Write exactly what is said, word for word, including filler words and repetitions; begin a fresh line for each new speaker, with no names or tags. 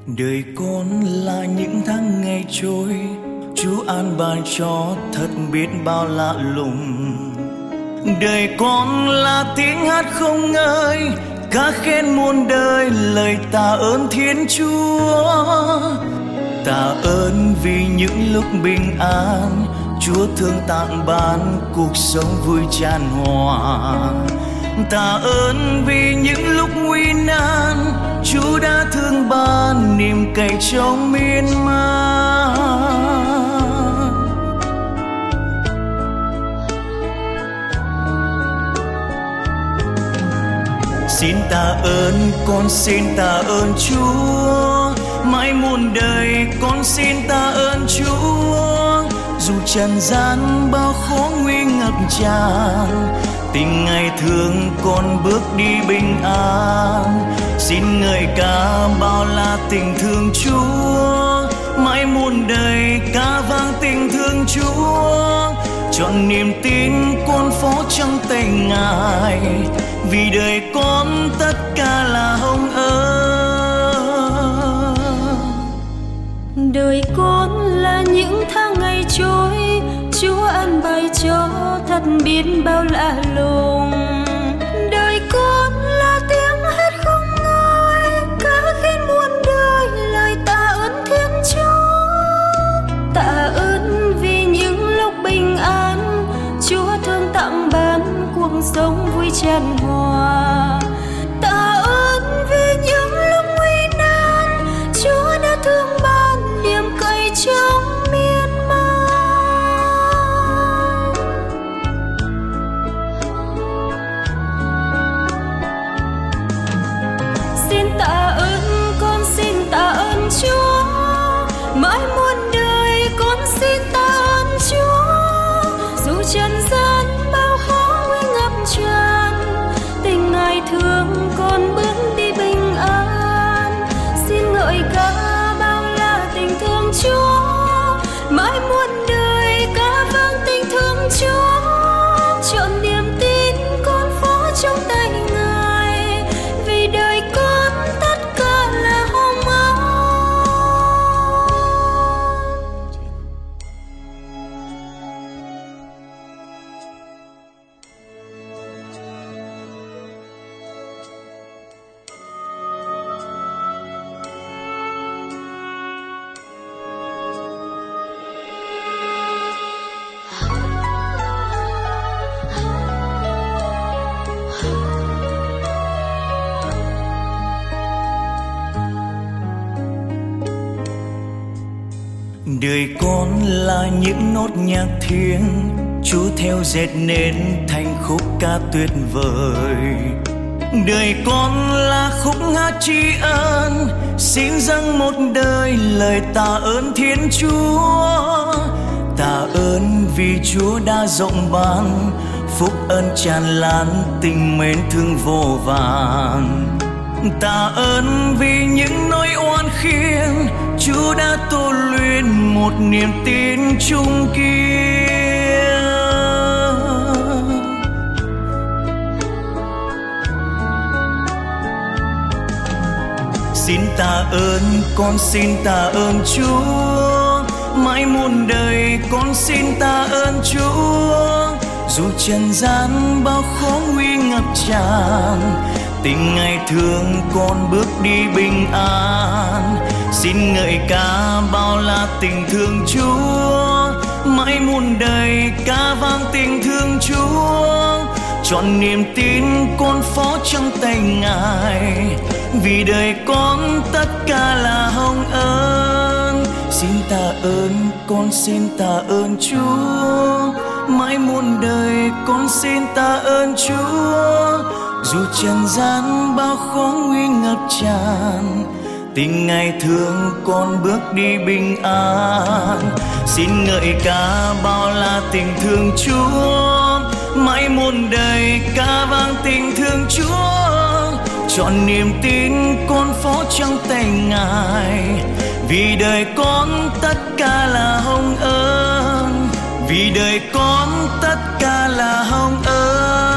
Đời con là những tháng ngày trôi, Chúa an bài cho thật biết bao lạ lùng. Đời con là tiếng hát không ngơi, ca khen muôn đời lời tạ ơn Thiên Chúa. Tạ ơn vì những lúc bình an, Chúa thương tặng ban cuộc sống vui tràn hòa. Tạ ơn vì những lúc nguy nan, Chúa đã thương ban niềm cậy trong miên man. Xin tạ ơn, con xin tạ ơn Chúa, mãi muôn đời con xin tạ ơn Chúa. Dù trần gian bao khó nguy ngập tràn, tình ngày thương con bước đi bình an. Xin ngợi ca bao la tình thương Chúa, mãi muôn đời ca vang tình thương Chúa. Chọn niềm tin con phó trong tay Ngài, vì đời con tất cả là hồng ơn.
Đời con là những tháng ngày trôi, Chúa an bài cho thật biết bao lạ lùng. Đời con là tiếng hát không ngơi, ca khen muôn đời lời tạ ơn Thiên Chúa. Tạ ơn vì những lúc bình an, Chúa thương tặng ban cuộc sống vui tràn hòa. Tạ ơn vì những lúc nguy nan, Chúa đã thương ban niềm cậy trong miên man. Xin tạ ơn, con xin tạ ơn Chúa, mãi muôn đời con xin tạ ơn Chúa. Dù trần gian bao khó nguy ngập tràn, tình Ngài thương con bước đi bình an. Xin ngợi ca bao la tình thương Chúa, mãi muôn đời ca vang tình thương Chúa. Chọn niềm tin con phó trong tay Ngài, vì đời con tất cả là hồng ân.
Đời con là những nốt nhạc thiêng, Chúa theo dệt nên thành khúc ca tuyệt vời. Đời con là khúc hát tri ân, xin dâng một đời lời tạ ơn Thiên Chúa. Tạ ơn vì Chúa đã rộng ban, phúc ân tràn lan tình mến thương vô vàn. Tạ ơn vì những nỗi oan khiên, Chúa đã tô luyện một niềm tin chung kia. Xin tạ ơn, con xin tạ ơn Chúa, mãi muôn đời con xin tạ ơn Chúa. Dù trần gian bao khó nguy ngập tràn, tình Ngài thương con bước đi bình an. Xin ngợi ca bao la tình thương Chúa, mãi muôn đời ca vang tình thương Chúa. Chọn niềm tin con phó trong tay Ngài, vì đời con tất cả là hồng ân. Xin tạ ơn, con xin tạ ơn Chúa, mãi muôn đời con xin tạ ơn Chúa. Dù trần gian bao khó nguy ngập tràn, tình Ngài thương con bước đi bình an. Xin ngợi ca bao la tình thương Chúa, mãi muôn đời ca vang tình thương Chúa. Chọn niềm tin con phó trong tay Ngài, vì đời con tất cả là hồng ân. Vì đời con tất cả là hồng ân.